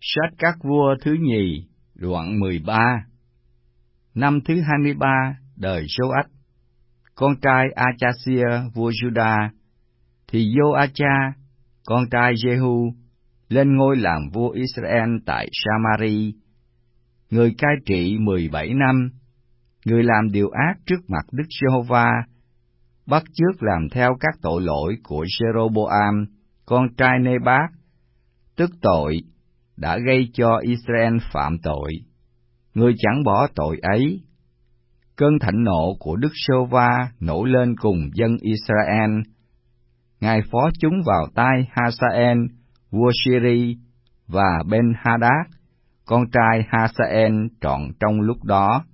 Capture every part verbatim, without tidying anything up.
Sách Các Vua thứ nhì, đoạn mười ba. Năm thứ hai mươi ba đời Joach, con trai Achasia vua Juda, thì Joacha, con trai Jehu, lên ngôi làm vua Israel tại Samari. Người cai trị mười bảy năm, người làm điều ác trước mặt Đức Giê-hô-va, bắt chước làm theo các tội lỗi của Jeroboam, con trai Nê-bát, tức tội đã gây cho Israel phạm tội. Người chẳng bỏ tội ấy. Cơn thạnh nộ của Đức Giê-hô-va nổi lên cùng dân Israel. Ngài phó chúng vào tay Hazael, vua Syri, và Ben-hadad, con trai Hazael trọn trong lúc đó.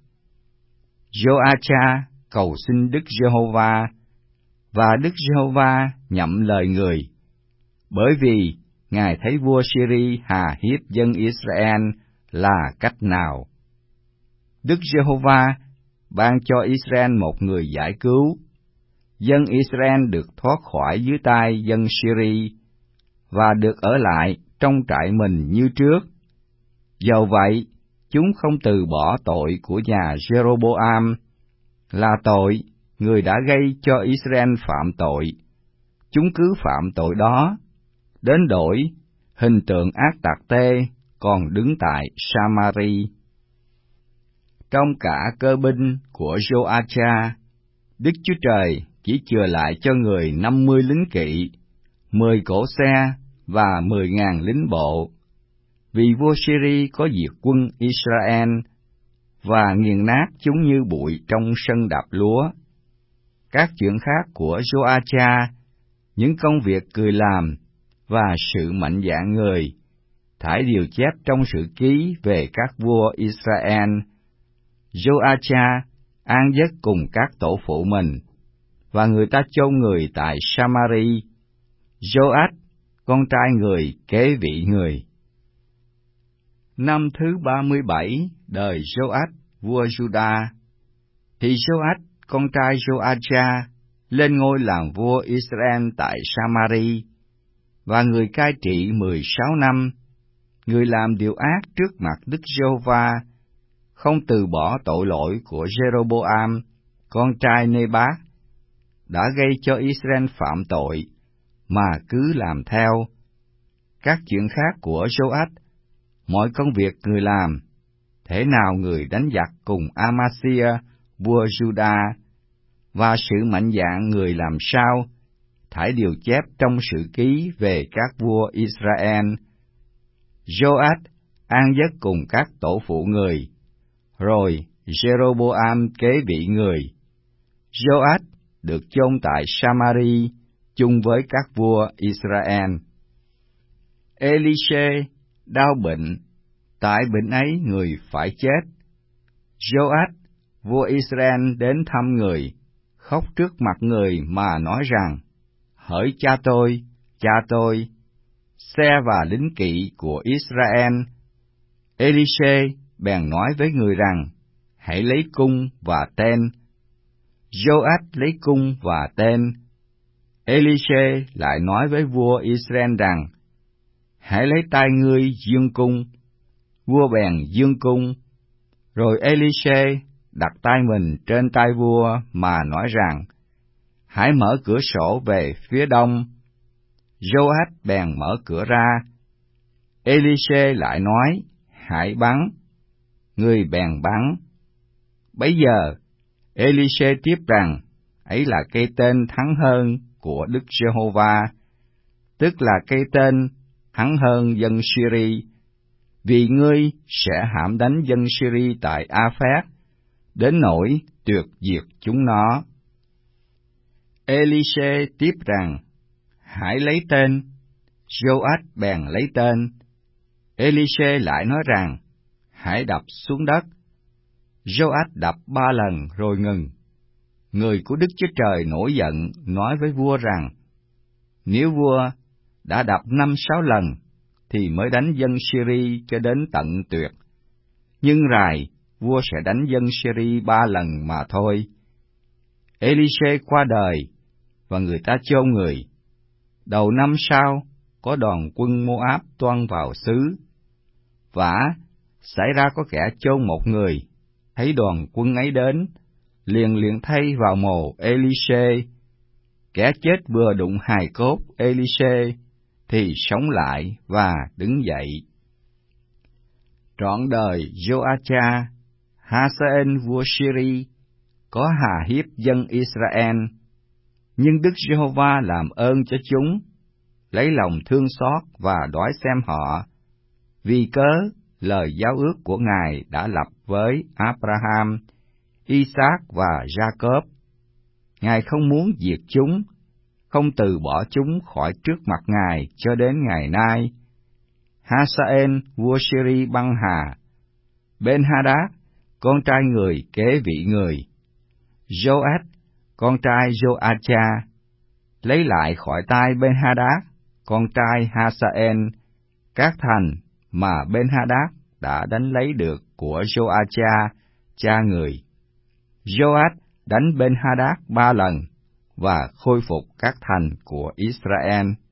Joacha cầu xin Đức Giê-hô-va, và Đức Giê-hô-va nhậm lời người, bởi vì Ngài thấy vua Syri hà hiếp dân Israel là cách nào. Đức Giê-hô-va ban cho Israel một người giải cứu. Dân Israel được thoát khỏi dưới tay dân Syri, và được ở lại trong trại mình như trước. Dầu vậy, chúng không từ bỏ tội của nhà Jeroboam, là tội người đã gây cho Israel phạm tội. Chúng cứ phạm tội đó, đến đổi hình tượng ác tặc tê còn đứng tại Samari. Trong cả cơ binh của Joacha, Đức Chúa Trời chỉ chừa lại cho người năm mươi lính kỵ, mười cỗ xe và mười ngàn lính bộ, vì vua Syri có diệt quân Israel và nghiền nát chúng như bụi trong sân đạp lúa. Các chuyện khác của Joacha, những công việc người làm và sự mạnh dạn người, thải điều chép trong sử ký về các vua Israel. Joacha an giấc cùng các tổ phụ mình, và người ta chôn người tại Samari. Joach, con trai người, kế vị người. Năm thứ ba mươi bảy đời Joach vua Juda, thì Joach, con trai Joacha, lên ngôi làm vua Israel tại Samari, và người cai trị mười sáu năm. Người làm điều ác trước mặt Đức Giê-hô-va, không từ bỏ tội lỗi của Jeroboam, con trai Nê-bát, đã gây cho Israel phạm tội, mà cứ làm theo. Các chuyện khác của Joach, mọi công việc người làm, thế nào người đánh giặc cùng Amasia, vua Juda, và sự mạnh dạn người làm sao, thải điều chép trong sử ký về các vua Israel. Joach an giấc cùng các tổ phụ người, rồi Jeroboam kế vị người. Joach được chôn tại Samari chung với các vua Israel. Elisê đau bệnh, tại bệnh ấy người phải chết. Joach vua Israel đến thăm người, khóc trước mặt người mà nói rằng: Hỡi cha tôi, cha tôi, xe và lính kỵ của Israel. Elisê bèn nói với người rằng: Hãy lấy cung và tên. Joach lấy cung và tên. Elisê lại nói với vua Israel rằng: Hãy lấy tay ngươi dương cung. Vua bèn dương cung. Rồi Elisê đặt tay mình trên tay vua mà nói rằng: Hãy mở cửa sổ về phía đông. Joach bèn mở cửa ra. Elisê lại nói: Hãy bắn. Người bèn bắn. Bấy giờ Elisê tiếp rằng: Ấy là cây tên thắng hơn của Đức Giê-hô-va, tức là cây tên thắng hơn dân Syri, vì ngươi sẽ hãm đánh dân Syri tại A-phét, đến nỗi tuyệt diệt chúng nó. Elisê tiếp rằng: Hãy lấy tên. Joach bèn lấy tên. Elisê lại nói rằng: Hãy đập xuống đất. Joach đập ba lần rồi ngừng. Người của Đức Chúa Trời nổi giận nói với vua rằng: Nếu vua đã đập năm sáu lần, thì mới đánh dân Syri cho đến tận tuyệt. Nhưng rày, vua sẽ đánh dân Syri ba lần mà thôi. Elisê qua đời, và người ta chôn người. Đầu năm sau, có đoàn quân Moab toan vào xứ. Vả, xảy ra có kẻ chôn một người, thấy đoàn quân ấy đến, liền liền thay vào mồ Elise. Kẻ chết vừa đụng hài cốt Elise, thì sống lại và đứng dậy. Trọn đời Joacha, Hazael vua Syri có hà hiếp dân Israel, nhưng Đức Giê-hô-va làm ơn cho chúng, lấy lòng thương xót và đói xem họ, vì cớ lời giao ước của Ngài đã lập với Abraham, Isaac và Jacob. Ngài không muốn diệt chúng, không từ bỏ chúng khỏi trước mặt Ngài cho đến ngày nay. Hazael vua Syri băng hà, Ben-hadad con trai người kế vị người, Joash con trai Joacha lấy lại khỏi tay Ben-hadad con trai Hazael các thành mà Ben-hadad đã đánh lấy được của Joacha cha người. Joash đánh Ben-hadad ba lần và khôi phục các thành của Israel.